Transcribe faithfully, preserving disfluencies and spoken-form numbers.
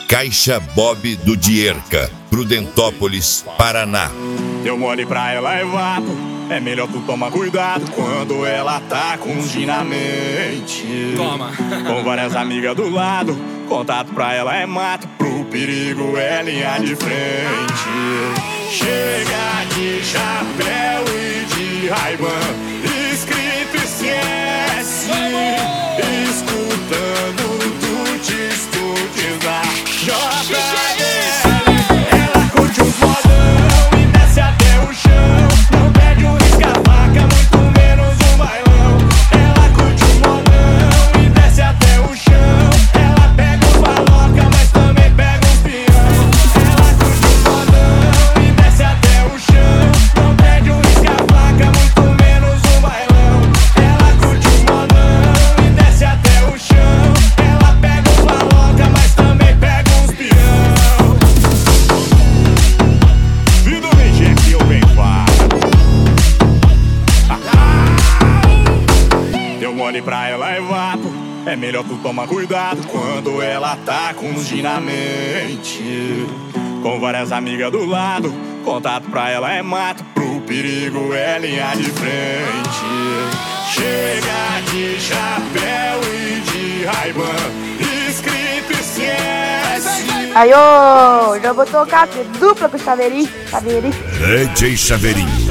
Caixa Bob do Dierca, Prudentópolis, Paraná. Deu mole pra ela é vapo, é melhor tu tomar cuidado quando ela tá com gin na mente. Toma. Com várias amigas do lado, contato pra ela é mato, pro perigo é linha de frente. Chega de chapéu e de Ray-Ban, escrito C S, escutando tuts tuts da J L. Ela curte os modão e desce até o chão, não pede um risca-faca, muito menos um bailão. Ela curte os modão e desce até o chão, ela pega um baloca, mas também pega um peão. Ela curte os modão e desce até o chão, não pede um risca-faca, muito menos um bailão. Ela curte os modão e desce até o chão, ela pega um baloca, mas também pega uns peão. Vindo bem, gente, eu bem fácil. Deu mole pra ela é vapo, é melhor tu tomar cuidado quando ela tá com gin na mente. Com várias amigas do lado, contato pra ela é mato, pro perigo é linha de frente. Chega de chapéu e de Ray-Ban, escrito C S. Aí, ô, já vou tocar dupla com o Chaveirinho, Chaveirinho. D J Chaveirinho.